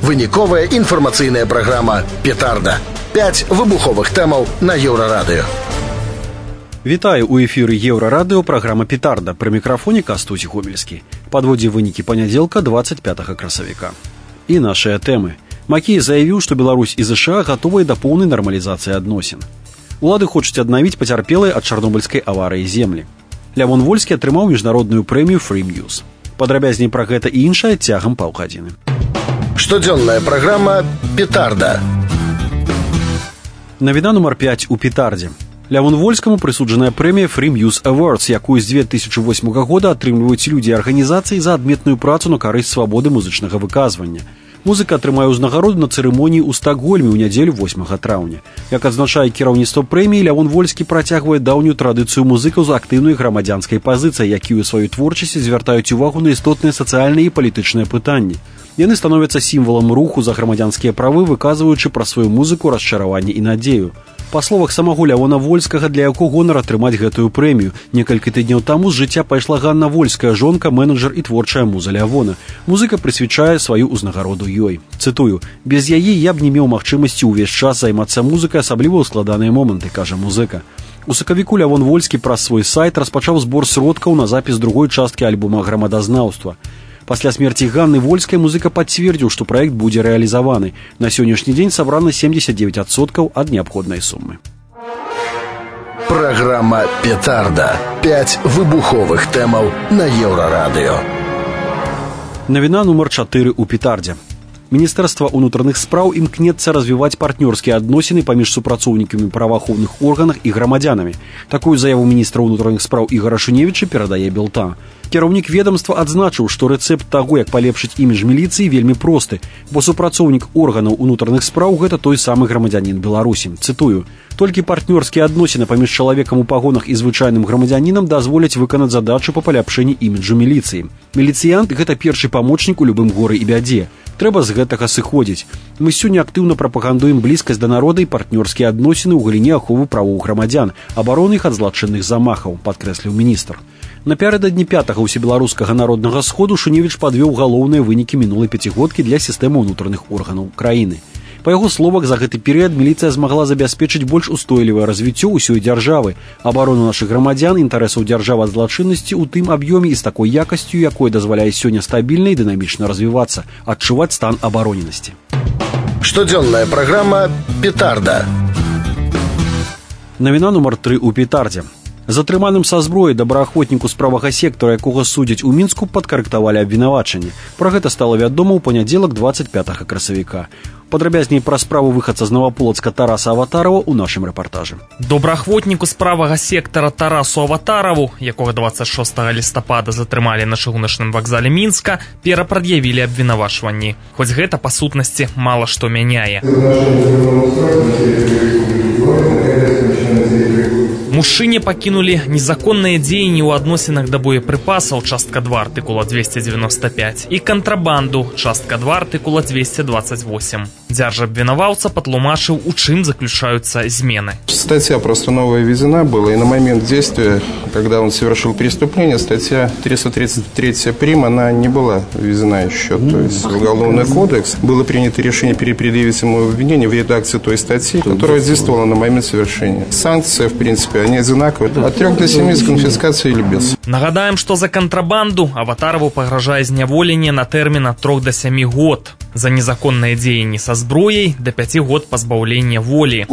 Выніковая інфармацыйная праграма «Петарда». 5 выбуховых тэмаў на Еўрарадыё. Вітаю, у эфіры Еўрарадыё, праграма «Петарда». Пры мікрафоне Кастусь Гомельскі. Падводзім вынікі панядзелка 25 красавіка. І нашыя тэмы. Макей заявіў, што Беларусь і ЗША гатовыя да поўнай нармалізацыі адносін. Улады хочуць аднавіць пацярпелыя ад чарнобыльскай аварыі землі. Лявон Вольскі атрымаў міжнародную прэмію Free News. Падрабязней пра гэта і іншае цягам паўгадзіны. Штодзённая праграма «Петарда». Навіна нумар 5 у «Петардзе». Лявон Вольскаму прысуджаная прэмія Free News Awards, якую з 2008 года атрымліваюць людзі і арганізацыі за адметную працу на карысць свабоды музычнага выказвання. Музыка атрымае ўзнагароду на цырымоніі ў Стакгольме ў нядзелю 8 траўня. Як адзначае кіраўніцтва прэміі, Лявон Вольскі працягвае даўнюю традыцыю музыкаў з актыўнай грамадзянскай пазіцыяй, якія ў сваёй творчасці звяртаюць увагу на істотныя сацыяльныя і палітычныя пытанні. Яны становяцца сімвалам руху за грамадзянскія правы, выказваючы пра сваю музыку расчараванне і надзею. Па словах самого Лявона Вольскага, для яго гонар атрымаць гэтую прэмію. Некалькі тыдняў таму з жыцця пайшла Ганна Вольская, жонка, менеджер і творчая муза Лявона. Музыка прысвячае сваю ўзнагароду ёй. Цытую: «Без яе я б не меў магчымасці ўвесь час займацца музыкай, асабліва ў складаныя моманты», кажа музыка. У сакавіку Лявон Вольскі праз свой сайт распачаў збор сродкаў на запіс другой часткі альбома «Грамадазнаўства». Пасля смерці Ганны Вольскай музыка пацвердзіў, што праект будзе рэалізаваны. На сённяшні дзень сабрана 79% ад неабходнай сумы. Праграма «Петарда». 5 выбуховых тэмаў на Еўрарадыё. Навіна нумар 4 у «Петардзе». Міністэрства ўнутраных спраў імкнецца развіваць партнёрскія адносіны паміж супрацоўнікамі праваахоўных органах і грамадзянамі. Такую заяву міністра ўнутраных спраў Ігара Шуневіча перадае Белта. Кіраўнік ведомства адзначыў, што рэцэпт таго, як палепшыць імідж міліцыі, вельмі просты, бо супрацоўнік органаў унутраных спраў гэта той самы грамадзянін Беларусі. Цытую: «Толькі партнёрскія адносіны паміж чалавекам у пагонах і звычайным грамадзянінам дазволяць выканаць задачу па паляпшэнні іміджу міліцыі. Міліцыянт – гэта першы памочнік у любым горы і бядзе. Трэба з гэтага сыходзіць. Мы сёння актыўна прапагандуем блізкасць да народа і партнёрскія адносіны ў галіне аховы правоў грамадзян, абароны іх ад злачынных замахаў», падкрэсліў міністр. Напярэдадні 5-го ўсебеларускага народнага сходу Шуневіч падвёў галоўныя вынікі мінулай пяцігодкі для сістэмы ўнутраных органаў краіны. Па яго словах, за гэты перыяд міліцыя змагла забяспечыць больш устойлівае развіццё ўсёй дзяржавы, абарону нашых грамадзян, інтарэсаў дзяржавы ад злачыннасці ў тым аб'ёме і з такой якасцю, якой дазваляе сёння стабільна і дынамічна развівацца, адчуваць стан абароненасці. Штодзённая праграма «Петарда». Навіна нумар 3 у «Петардзе». Затрыманым са зброяй добраахвотніку з правага сектара, якога судзяць у Мінску, падкарэктавалі абвінавачанне. Пра гэта стала вядома ў панядзелак 25 красавіка. Падрабязней пра справу выхадца з Новаполацка Тараса Аватарова ў нашым рэпартажы. Добраахвотніку з правага сектара Тарасу Аватараву, якога 26 лістапада затрымалі на чыгуначным вакзале Мінска, перапрад'явілі абвінавачванні. Хоць гэта, па сутнасці, мала што мяняе. Мужчыне пакінулі незаконныя дзеянні ў адносінах да боепрыпасаў, частка 2 артыкула 295, і кантрабанду, частка 2 артыкула 228. Дзяржабвінаваўца патлумачыў, у чым заключаются измены. Статья просто новая введена была, и на момент действия, когда он совершил преступление, статья 333 прим, она не была введена еще. То есть в Уголовный кодекс было принято решение перепредъявить ему обвинение в редакции той статьи, которая действовала на момент совершения. Санкции, в принципе, они одинаковые. От 3 до 7 с конфискацией или без. Нагадаем, что за контрабанду Аватарову пагражае зняволенне на тэрмін ад 3 до 7 год. За незаконныя дзеянні са зброяй до 5 год пазбаўлення волі.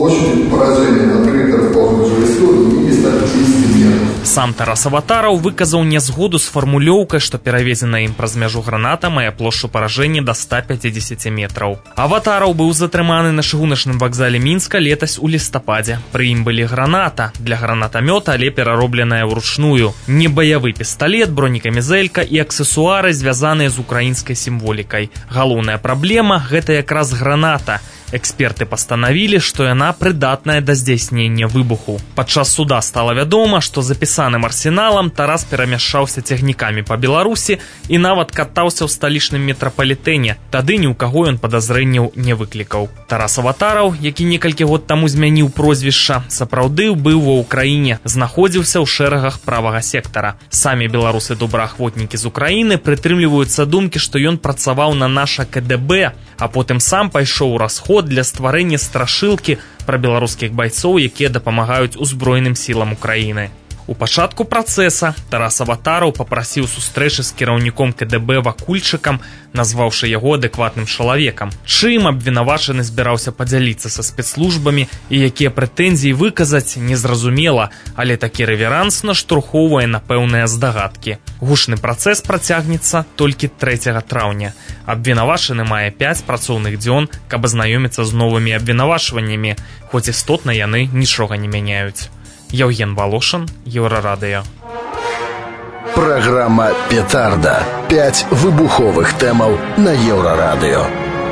Сам Тарас Аватараў выказаў нязгоду з фармулёўкай, што перавезена ім праз мяжу граната мае плошчу паражэння да 150 метраў. Аватараў быў затрыманы на чыгуначным вакзале Мінска летась у лістападзе. Пры ім былі граната, для гранатамёта, але пераробленая ўручную, небаявы пісталет, бронекамізэлька і аксесуары, звязаныя з украінскай сімволікай. Галоўная праблема – гэта якраз граната. Эксперты пастанавілі, што яна прыдатная да здзяйснення выбуху. Падчас суда стала вядома, што запісаным арсеналам Тарас перамяшчаўся цягнікамі па Беларусі і нават катаўся ў сталічным метрапалітэне. Тады ні ў каго ён падазрэнняў не выклікаў. Тарас Аватараў, які некалькі год таму змяніў прозвішча, сапраўды быў ва ўкраіне, знаходзіўся ў шэрагах правага сектара. Самі беларусы-добраахвотнікі з Украіны прытрымліваюцца думкі, што ён працаваў на наша КДБ, а потым сам пайшоў у расход для стварэння страшылкі пра беларускіх байцоў, якія дапамагаюць узброеным сілам Украіны. У пачатку працэса Тарас Аватараў папрасіў сустрэчы з кіраўніком КДБ Вакульчыкам, назваўшы яго адэкватным чалавекам. Чым абвінавачаны збіраўся падзяліцца са спецслужбамі і якія прэтэнзіі выказаць, незразумела, але такі рэверанс наштурхоўвае на пэўныя здагадкі. Гучны працэс працягнецца толькі 3 траўня. Абвінавачаны мае 5 працоўных дзён, каб азнаёміцца з новымі абвінавачваннямі, хоць істотна яны нічога не мяняюць. Евген Волошин, Еўрарадыё. Программа «Петарда». 5 выбуховых тэмаў на Еўрарадыё.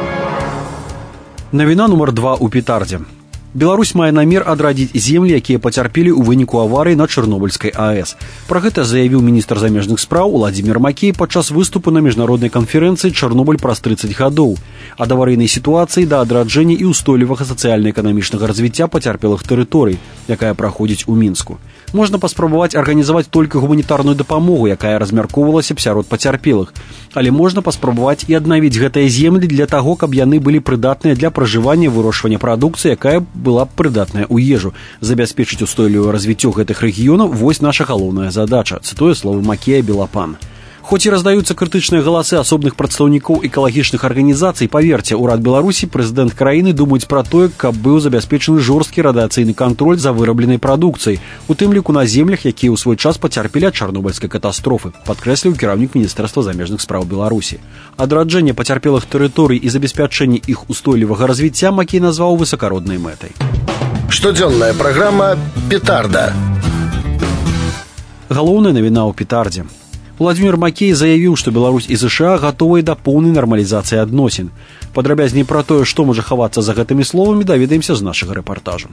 Навіна нумар 2 у «Петардзе». Беларусь мае намер адрадзіць землі, якія пацярпелі ў выніку аварыі на Чарнобыльскай АЭС. Пра гэта заявіў міністр замежных спраў Уладзімір Макей падчас выступу на міжнароднай канферэнцыі «Чарнобыль праз 30 гадоў». Ад аварыйнай сітуацыі да адраджэння і ўстойлівага сацыяльна-эканамічнага развіцця пацярпелых тэрыторый, якая праходзіць у Мінску. Можна паспрабаваць арганізаваць толькі гуманітарную дапамогу, якая размяркоўвалася б сярод пацярпелых. Але можна паспрабаваць і аднавіць гэтыя землі для таго, каб яны былі прыдатныя для пражывання і вырошчвання прадукцыі, якая была б прыдатная ў ежу. Забяспечыць устойлівае развіццё гэтых рэгіёнаў – вось наша галоўная задача, цытуе словы Макея Белапан. Хоць і раздаюцца крытычныя галасы асобных прадстаўнікоў экалагічных арганізацый, паверце, урад Беларусі, прэзідэнт краіны думаюць пра тое, каб быў забяспечаны жорсткі радыацыйны кантроль за вырабленай прадукцыяй, у тым ліку на землях, якія ў свой час пацярпелі ад чарнобыльскай катастрофы, падкрэсліў кіраўнік міністэрства замежных спраў Беларусі. Адраджэнне пацярпелых тэрыторый і забеспячэнне іх устойлівага развіцця Макей назваў высакароднай мэтай. Штодзённая праграма «Петарда». Галоўная навіна ў «Петардзе». Уладзімір Макей заявіў, што Беларусь і ЗША гатовыя да поўнай нармалізацыі адносін. Падрабязней пра тое, што можа хавацца за гэтымі словамі, даведаемся з нашага рэпартажу.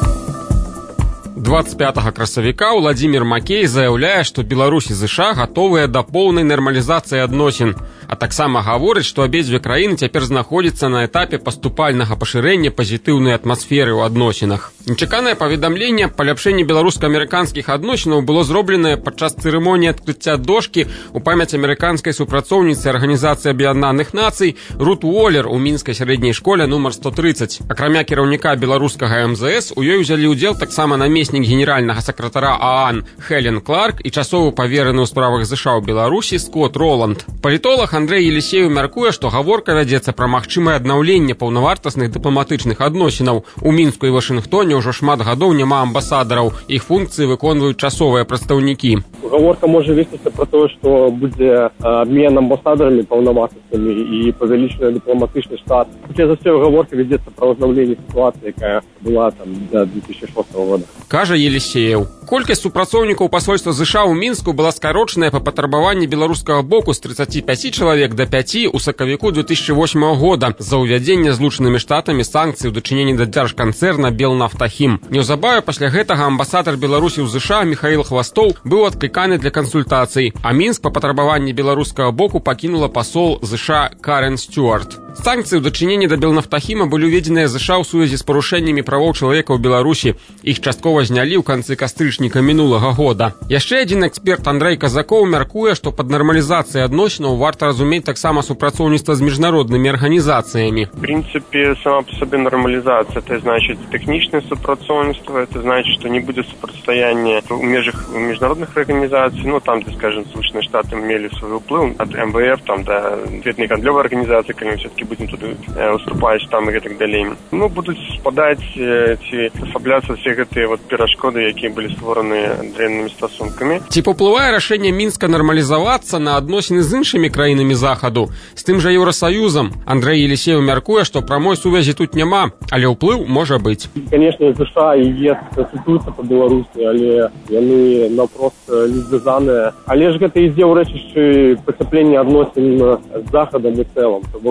25 красавіка Уладзімір Макей заяўляе, што Беларусь і ЗША гатовыя да поўнай нармалізацыі адносін, а таксама гаворыць, што абедзве краіны цяпер знаходзяцца на этапе паступальнага пашырэння пазітыўнай атмасферы ў адносінах. Нечаканае паведамленне паляпшэння беларуска-амерыканскіх адносінаў было зробленае падчас цырымоніі адкрыцця дошкі ў памяць амерыканскай супрацоўніцы Арганізацыі Аб'яднаных Нацый Рут Уоллер у мінскай сярэдняй школе нумар 130. Акрамя кіраўніка беларускага МЗС, у ёй узялі ўдзел таксама намеснік генеральнага сакратара ААН Хелен Кларк і часовы павераны ў справах ЗША ў Беларусі Скот Роланд. Палітолог Андрэй Елісеў мяркуе, што гаворка вядзецца пра магчымае аднаўленне паўнавартасных дыпламатычных адносінаў. У Мінску і Вашынгтоне ўжо шмат гадоў няма амбасадараў, іх функцыі выконваюць часовыя прадстаўнікі. Гаворка можа весціся пра тое, што будзе абмен амбасадарамі паўнавартаснымі і павялічаны дыпламатычны штат. За все гаворка вядзецца пра ўзнаўленне сітуацыі, якая была там да 2006 года. Кажа Елісеў. Колькасць супрацоўнікаў пасольства ЗША ў Мінску была скарочаная па патрабаванні беларускага боку з 35 чалавек да 5 у сакавіку 2008 года за ўвядзенне злучанымі штатамі санкцый у дачыненні да дзяржканцэрна Белнафтахім. Неўзабаве пасля гэтага амбасадар Беларусі ў ЗША Міхаіл Хвастоў быў адкліканы для кансультацый, а Мінск па патрабаванні беларускага боку пакінула пасол ЗША Карен Стюарт. Санкцыі ў дачыненні да Белнафтахіма былі ўведзеныя ЗША ў сувязі з парушэннямі правоў чалавека ў Беларусі. Іх часткова знялі ў канцы кастрычніка мінулага года. Яшчэ адзін эксперт Андрэй Казакоў мяркуе, што пад нармалізацыяй адносінаў варта разумець таксама супрацоўніцтва з міжнароднымі арганізацыямі. В принципе, сама по себе нормализация, это значит техничное супрацоўніцтва, это значит, что не будет сопрацостояния в межах международных организаций, ну, там, где, скажем, Соединенные Штаты имели свой вплыв от МВФ, там, до Светлой кондлёвой организации, когда мы все-таки будем туда уступать, там, и так далее. Ну, будут спадать, ослабляться все эти вот перешкоды, які были створаны дрэннымі стасункамі. Ці паўплывае рашэнне Мінска нармалізавацца на адносіны з іншымі краінамі Захаду, з тым жа Еўрасаюзам? Андрэй Елісеў мяркуе, што прамой сувязі тут няма, але ўплыў можа быць. Конечно, ЗША і ЕС конституцыя па Беларусі, але яны наўпрост не звязаныя. Але ж гэта ідзе ў рэчышчы пацяплення адносін з Захадам і цэлым. То бок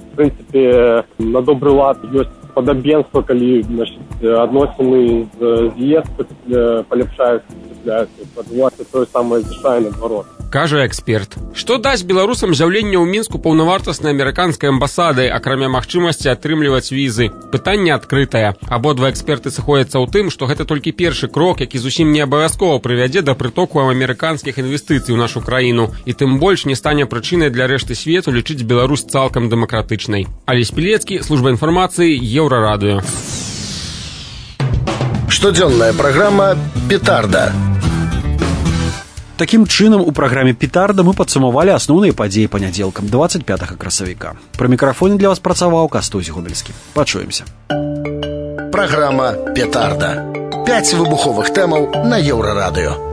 в прынцыпе, на добры лад ёсць падабенства, калі, адносіны з ЕС паляпшаюцца, адбываецца тое самае ЗША і наадварот. Кажа эксперт. Што дасць беларусам з'яўленне ў Мінску паўнавартаснай амерыканскай амбасады, акрамя магчымасці атрымліваць візы? Пытанне адкрытае. Абодва эксперты сыходзяцца ў тым, што гэта толькі першы крок, які зусім не абавязкова прывядзе да прытоку амерыканскіх інвестыцый у нашу краіну, і тым больш не стане прычынай для рэшты свету лічыць Беларусь цалкам дэмакратычнай. Алесь Пілецкі, служба інфармацыі, Еўрарадыё. Штодзённая праграма «Петарда». Такім чынам, у праграме «Петарда» мы падсумавалі асноўныя падзеі панядзелкам 25 красавіка. Пры мікрафоне для вас працаваў Кастусь Губельскі. Пачуемся. Праграма «Петарда». 5 выбуховых тэмаў на Еўрарадыё.